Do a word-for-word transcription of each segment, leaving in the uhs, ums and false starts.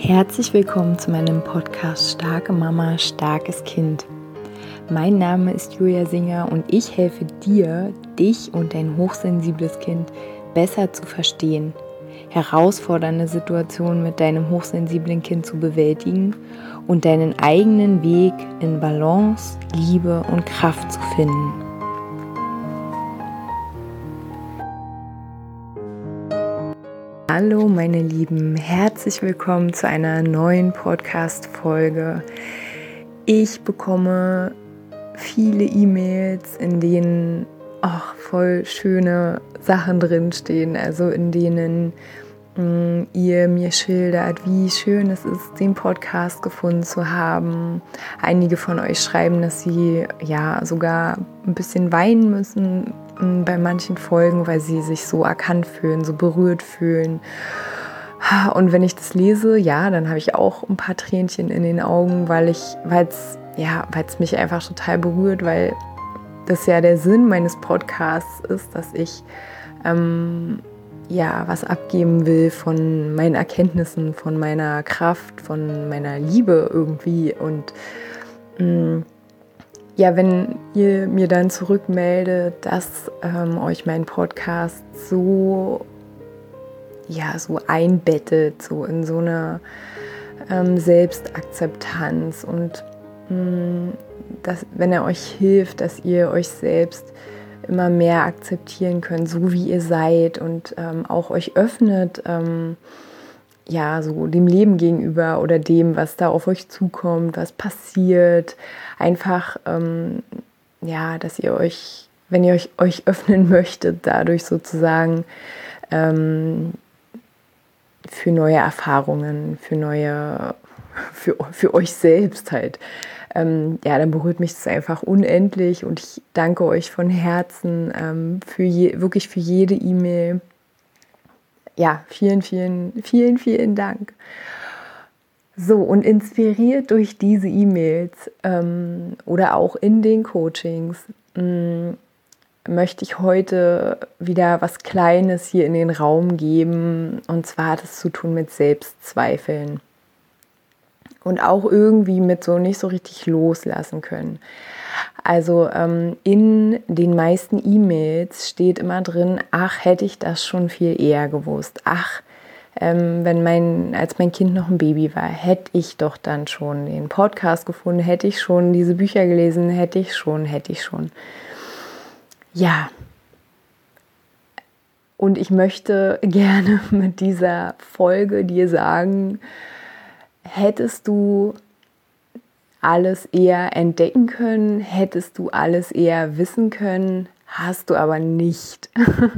Herzlich willkommen zu meinem Podcast Starke Mama, starkes Kind. Mein Name ist Julia Singer und ich helfe dir, dich und dein hochsensibles Kind besser zu verstehen, herausfordernde Situationen mit deinem hochsensiblen Kind zu bewältigen und deinen eigenen Weg in Balance, Liebe und Kraft zu finden. Hallo meine Lieben, herzlich willkommen zu einer neuen Podcast-Folge. Ich bekomme viele E-Mails, in denen ach, voll schöne Sachen drinstehen, also in denen mh, ihr mir schildert, wie schön es ist, den Podcast gefunden zu haben. Einige von euch schreiben, dass sie ja sogar ein bisschen weinen müssen bei manchen Folgen, weil sie sich so erkannt fühlen, so berührt fühlen. Und wenn ich das lese, ja, dann habe ich auch ein paar Tränchen in den Augen, weil ich, weil es, ja, weil es mich einfach total berührt, weil das ja der Sinn meines Podcasts ist, dass ich ähm, ja was abgeben will von meinen Erkenntnissen, von meiner Kraft, von meiner Liebe irgendwie und mh, ja, wenn ihr mir dann zurückmeldet, dass ähm, euch mein Podcast so, ja, so einbettet, so in so eine ähm, Selbstakzeptanz und mh, dass, wenn er euch hilft, dass ihr euch selbst immer mehr akzeptieren könnt, so wie ihr seid und ähm, auch euch öffnet, ähm, ja, so dem Leben gegenüber oder dem, was da auf euch zukommt, was passiert. Einfach, ähm, ja, dass ihr euch, wenn ihr euch, euch öffnen möchtet, dadurch sozusagen ähm, für neue Erfahrungen, für neue, für, für euch selbst halt. Ähm, ja, dann berührt mich das einfach unendlich und ich danke euch von Herzen ähm, für je, wirklich für jede E-Mail. Ja, vielen, vielen, vielen, vielen Dank. So, und inspiriert durch diese E-Mails ähm, oder auch in den Coachings mh, möchte ich heute wieder was Kleines hier in den Raum geben. Und zwar hat es zu tun mit Selbstzweifeln. Und auch irgendwie mit so nicht so richtig loslassen können. Also ähm, in den meisten E-Mails steht immer drin, ach, hätte ich das schon viel eher gewusst. Ach, ähm, wenn mein, als mein Kind noch ein Baby war, hätte ich doch dann schon den Podcast gefunden, hätte ich schon diese Bücher gelesen, hätte ich schon, hätte ich schon. Ja. Und ich möchte gerne mit dieser Folge dir sagen, hättest du alles eher entdecken können, hättest du alles eher wissen können, hast du aber nicht.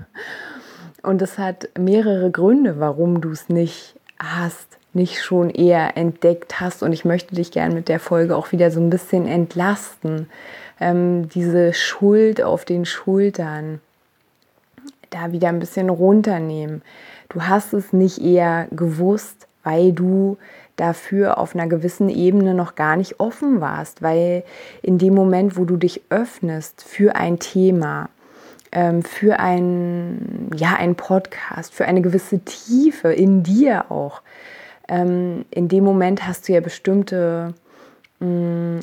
Und es hat mehrere Gründe, warum du es nicht hast, nicht schon eher entdeckt hast. Und ich möchte dich gerne mit der Folge auch wieder so ein bisschen entlasten. Ähm, diese Schuld auf den Schultern, da wieder ein bisschen runternehmen. Du hast es nicht eher gewusst, weil du dafür auf einer gewissen Ebene noch gar nicht offen warst, weil in dem Moment, wo du dich öffnest für ein Thema, ähm, für ein, ja, einen Podcast, für eine gewisse Tiefe in dir auch, ähm, in dem Moment hast du ja bestimmte mh,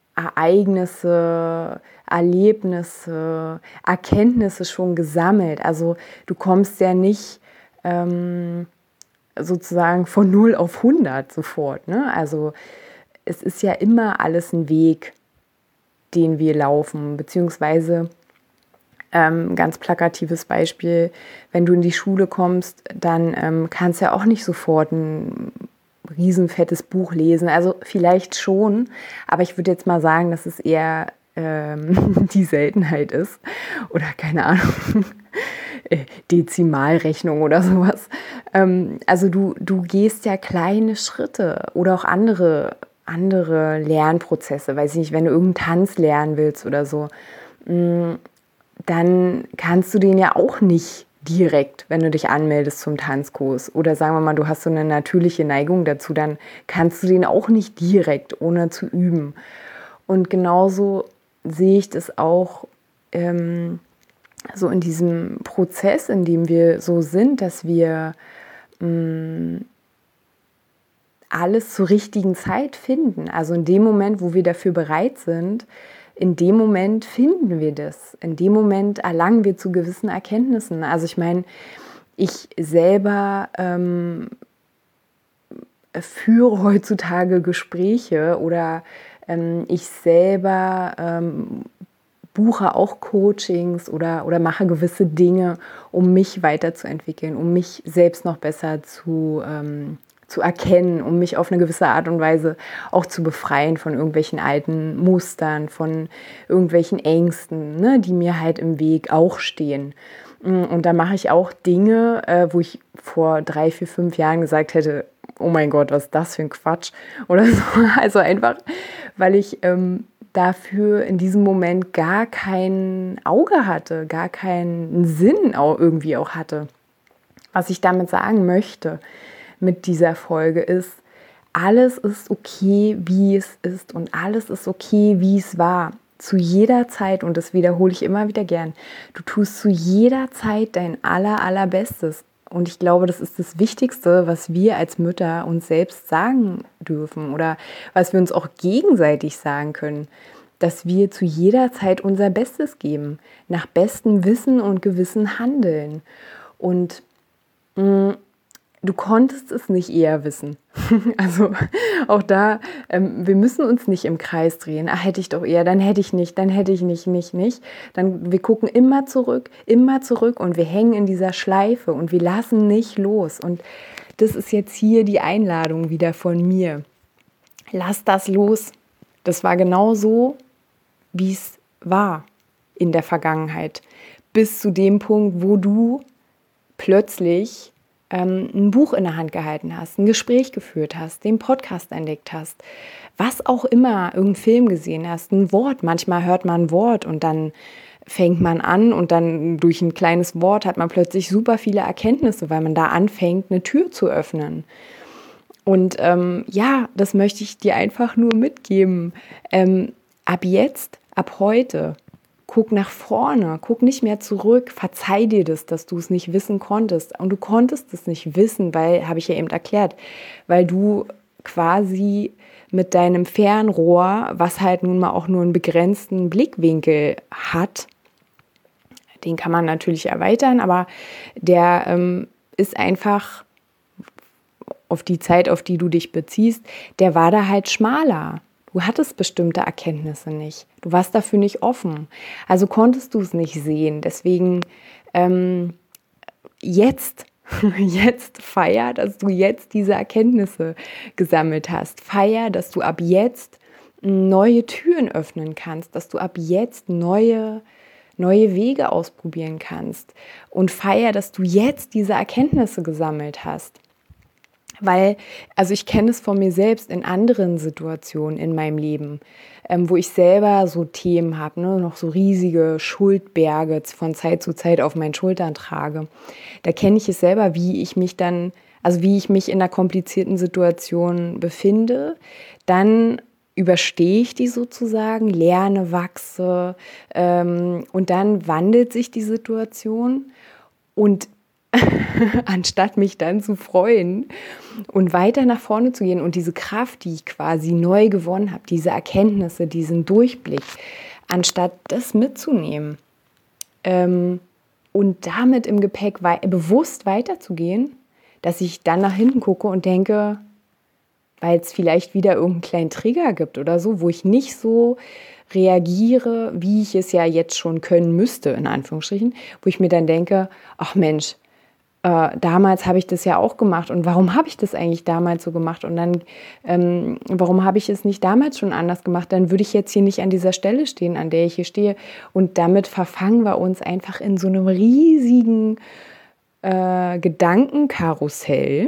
Ereignisse, Erlebnisse, Erkenntnisse schon gesammelt. Also du kommst ja nicht ähm, sozusagen von null auf hundert sofort. Ne? Also es ist ja immer alles ein Weg, den wir laufen, beziehungsweise ähm, ganz plakatives Beispiel, wenn du in die Schule kommst, dann ähm, kannst du ja auch nicht sofort ein riesenfettes Buch lesen. Also vielleicht schon, aber ich würde jetzt mal sagen, dass es eher ähm, die Seltenheit ist oder keine Ahnung, Dezimalrechnung oder sowas. Ähm, also du, du gehst ja kleine Schritte oder auch andere, andere Lernprozesse, weiß ich nicht, wenn du irgendeinen Tanz lernen willst oder so, mh, dann kannst du den ja auch nicht direkt, wenn du dich anmeldest zum Tanzkurs. Oder sagen wir mal, du hast so eine natürliche Neigung dazu, dann kannst du den auch nicht direkt, ohne zu üben. Und genauso sehe ich das auch ähm, so in diesem Prozess, in dem wir so sind, dass wir mh, alles zur richtigen Zeit finden. Also in dem Moment, wo wir dafür bereit sind, in dem Moment finden wir das. In dem Moment erlangen wir zu gewissen Erkenntnissen. Also ich meine, ich selber ähm, führe heutzutage Gespräche oder ähm, ich selber ähm, buche auch Coachings oder, oder mache gewisse Dinge, um mich weiterzuentwickeln, um mich selbst noch besser zu ähm, zu erkennen, um mich auf eine gewisse Art und Weise auch zu befreien von irgendwelchen alten Mustern, von irgendwelchen Ängsten, ne, die mir halt im Weg auch stehen. Und da mache ich auch Dinge, äh, wo ich vor drei, vier, fünf Jahren gesagt hätte, oh mein Gott, was ist das für ein Quatsch oder so. Also einfach, weil ich ähm, dafür in diesem Moment gar kein Auge hatte, gar keinen Sinn auch irgendwie auch hatte. Was ich damit sagen möchte mit dieser Folge ist, alles ist okay, wie es ist und alles ist okay, wie es war. Zu jeder Zeit, und das wiederhole ich immer wieder gern, du tust zu jeder Zeit dein aller, allerbestes. Und ich glaube, das ist das Wichtigste, was wir als Mütter uns selbst sagen dürfen oder was wir uns auch gegenseitig sagen können, dass wir zu jeder Zeit unser Bestes geben, nach bestem Wissen und Gewissen handeln. Und mh, du konntest es nicht eher wissen. Also auch da, ähm, wir müssen uns nicht im Kreis drehen. Ach, hätte ich doch eher, dann hätte ich nicht, dann hätte ich nicht, nicht, nicht. Dann, wir gucken immer zurück, immer zurück und wir hängen in dieser Schleife und wir lassen nicht los. Und das ist jetzt hier die Einladung wieder von mir. Lass das los. Das war genau so, wie es war in der Vergangenheit. Bis zu dem Punkt, wo du plötzlich ein Buch in der Hand gehalten hast, ein Gespräch geführt hast, den Podcast entdeckt hast, was auch immer, irgendeinen Film gesehen hast, ein Wort. Manchmal hört man ein Wort und dann fängt man an und dann durch ein kleines Wort hat man plötzlich super viele Erkenntnisse, weil man da anfängt, eine Tür zu öffnen. Und ähm, ja, das möchte ich dir einfach nur mitgeben. Ähm, ab jetzt, ab heute, guck nach vorne, guck nicht mehr zurück, verzeih dir das, dass du es nicht wissen konntest. Und du konntest es nicht wissen, weil, habe ich ja eben erklärt, weil du quasi mit deinem Fernrohr, was halt nun mal auch nur einen begrenzten Blickwinkel hat, den kann man natürlich erweitern, aber der ähm, ist einfach auf die Zeit, auf die du dich beziehst, der war da halt schmaler. Du hattest bestimmte Erkenntnisse nicht. Du warst dafür nicht offen. Also konntest du es nicht sehen. Deswegen ähm, jetzt, jetzt feier, dass du jetzt diese Erkenntnisse gesammelt hast. Feier, dass du ab jetzt neue Türen öffnen kannst, dass du ab jetzt neue, neue Wege ausprobieren kannst. Und feier, dass du jetzt diese Erkenntnisse gesammelt hast. Weil, also ich kenne es von mir selbst in anderen Situationen in meinem Leben, ähm, wo ich selber so Themen habe, ne, noch so riesige Schuldberge von Zeit zu Zeit auf meinen Schultern trage. Da kenne ich es selber, wie ich mich dann, also wie ich mich in einer komplizierten Situation befinde. Dann überstehe ich die sozusagen, lerne, wachse ähm, und dann wandelt sich die Situation und anstatt mich dann zu freuen und weiter nach vorne zu gehen und diese Kraft, die ich quasi neu gewonnen habe, diese Erkenntnisse, diesen Durchblick, anstatt das mitzunehmen ähm, und damit im Gepäck wei- bewusst weiterzugehen, dass ich dann nach hinten gucke und denke, weil es vielleicht wieder irgendeinen kleinen Trigger gibt oder so, wo ich nicht so reagiere, wie ich es ja jetzt schon können müsste, in Anführungsstrichen, wo ich mir dann denke, ach Mensch, Äh, damals habe ich das ja auch gemacht und warum habe ich das eigentlich damals so gemacht und dann, ähm, warum habe ich es nicht damals schon anders gemacht, dann würde ich jetzt hier nicht an dieser Stelle stehen, an der ich hier stehe und damit verfangen wir uns einfach in so einem riesigen äh, Gedankenkarussell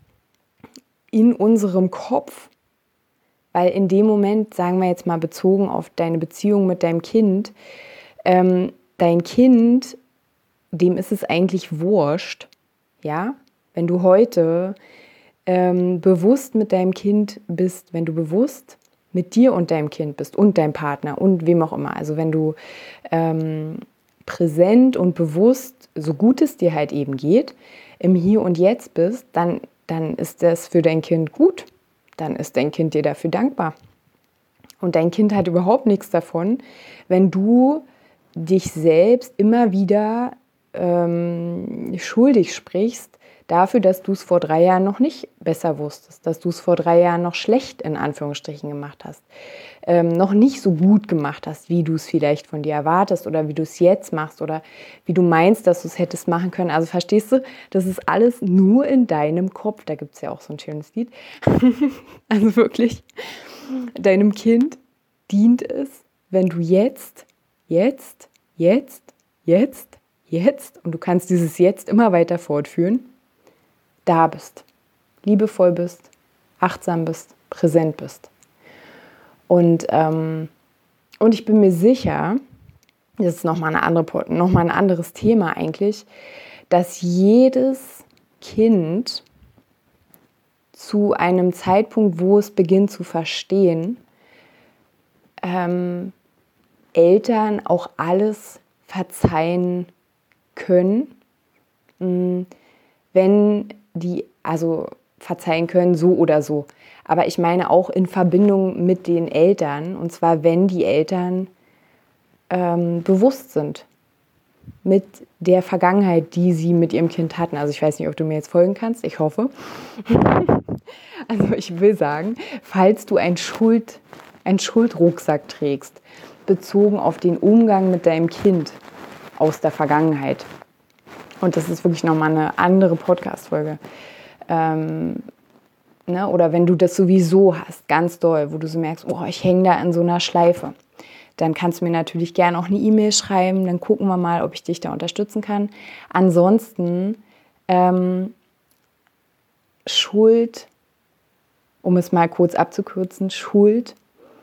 in unserem Kopf, weil in dem Moment, sagen wir jetzt mal bezogen auf deine Beziehung mit deinem Kind, ähm, dein Kind, dem ist es eigentlich wurscht, ja, wenn du heute ähm, bewusst mit deinem Kind bist, wenn du bewusst mit dir und deinem Kind bist und deinem Partner und wem auch immer, also wenn du ähm, präsent und bewusst, so gut es dir halt eben geht, im Hier und Jetzt bist, dann, dann ist das für dein Kind gut. dann ist dein Kind dir dafür dankbar. Und dein Kind hat überhaupt nichts davon, wenn du dich selbst immer wieder ähm, schuldig sprichst dafür, dass du es vor drei Jahren noch nicht besser wusstest, dass du es vor drei Jahren noch schlecht in Anführungsstrichen gemacht hast, ähm, noch nicht so gut gemacht hast, wie du es vielleicht von dir erwartest oder wie du es jetzt machst oder wie du meinst, dass du es hättest machen können. Also verstehst du, das ist alles nur in deinem Kopf. Da gibt es ja auch so ein schönes Lied. Also wirklich, deinem Kind dient es, wenn du jetzt, jetzt, jetzt, jetzt, jetzt, und du kannst dieses Jetzt immer weiter fortführen, da bist, liebevoll bist, achtsam bist, präsent bist. Und, ähm, und ich bin mir sicher, das ist nochmal eine andere, noch mal ein anderes Thema eigentlich, dass jedes Kind zu einem Zeitpunkt, wo es beginnt zu verstehen, ähm, Eltern auch alles verzeihen können, wenn die, also verzeihen können, so oder so. Aber ich meine auch in Verbindung mit den Eltern, und zwar wenn die Eltern ähm, bewusst sind mit der Vergangenheit, die sie mit ihrem Kind hatten. Also ich weiß nicht, ob du mir jetzt folgen kannst, ich hoffe. Also ich will sagen, falls du ein Schuld, einen Schuldrucksack trägst, bezogen auf den Umgang mit deinem Kind aus der Vergangenheit, und das ist wirklich nochmal eine andere Podcast-Folge, ähm, ne? Oder wenn du das sowieso hast, ganz doll, wo du so merkst, oh, ich hänge da in so einer Schleife, dann kannst du mir natürlich gerne auch eine E-Mail schreiben, dann gucken wir mal, ob ich dich da unterstützen kann. Ansonsten ähm, Schuld, um es mal kurz abzukürzen, Schuld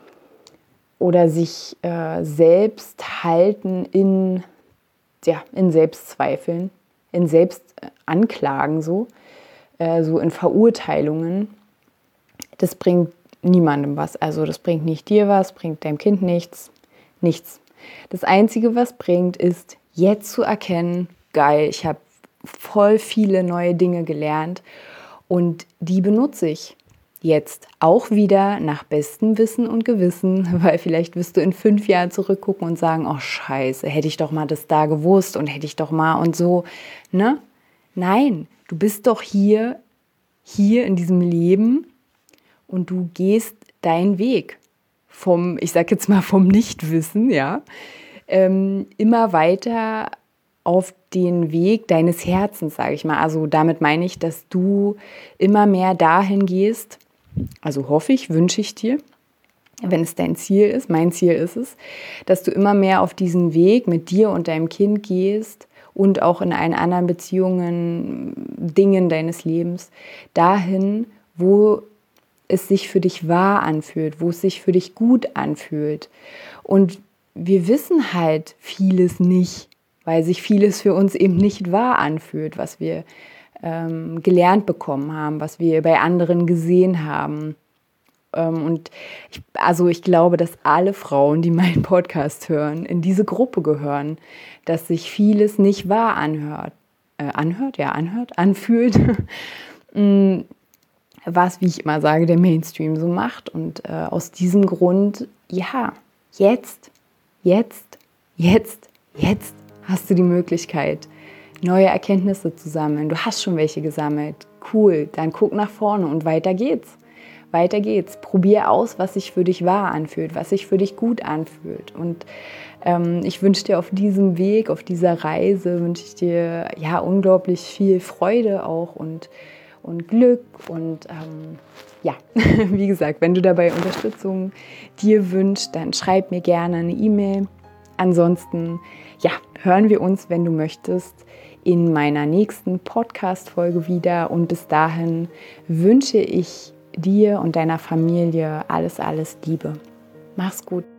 oder sich äh, selbst halten in, ja, in Selbstzweifeln, in Selbstanklagen, so, äh, so in Verurteilungen, das bringt niemandem was. Also das bringt nicht dir was, bringt deinem Kind nichts, nichts. Das Einzige, was bringt, ist jetzt zu erkennen, geil, ich habe voll viele neue Dinge gelernt und die benutze ich jetzt auch wieder nach bestem Wissen und Gewissen, weil vielleicht wirst du in fünf Jahren zurückgucken und sagen, oh Scheiße, hätte ich doch mal das da gewusst und hätte ich doch mal und so, ne? Nein, du bist doch hier, hier in diesem Leben und du gehst deinen Weg vom, ich sag jetzt mal vom Nichtwissen, ja, ähm, immer weiter auf den Weg deines Herzens, sage ich mal. Also damit meine ich, dass du immer mehr dahin gehst, also hoffe ich, wünsche ich dir, wenn es dein Ziel ist, mein Ziel ist es, dass du immer mehr auf diesen Weg mit dir und deinem Kind gehst und auch in allen anderen Beziehungen, Dingen deines Lebens, dahin, wo es sich für dich wahr anfühlt, wo es sich für dich gut anfühlt. Und wir wissen halt vieles nicht, weil sich vieles für uns eben nicht wahr anfühlt, was wir ähm, gelernt bekommen haben, was wir bei anderen gesehen haben. Ähm, und ich, also ich glaube, dass alle Frauen, die meinen Podcast hören, in diese Gruppe gehören, dass sich vieles nicht wahr anhört, äh, anhört, ja, anhört, anfühlt, was, wie ich immer sage, der Mainstream so macht. Und äh, aus diesem Grund, ja, jetzt, jetzt, jetzt, jetzt hast du die Möglichkeit, neue Erkenntnisse zu sammeln. Du hast schon welche gesammelt. Cool, dann guck nach vorne und weiter geht's. Weiter geht's. Probier aus, was sich für dich wahr anfühlt, was sich für dich gut anfühlt. Und ähm, ich wünsche dir auf diesem Weg, auf dieser Reise, wünsche ich dir ja unglaublich viel Freude auch und, und Glück. Und ähm, ja, wie gesagt, wenn du dabei Unterstützung dir wünschst, dann schreib mir gerne eine E-Mail. Ansonsten, ja, hören wir uns, wenn du möchtest, in meiner nächsten Podcast-Folge wieder. Und bis dahin wünsche ich dir und deiner Familie alles, alles Liebe. Mach's gut.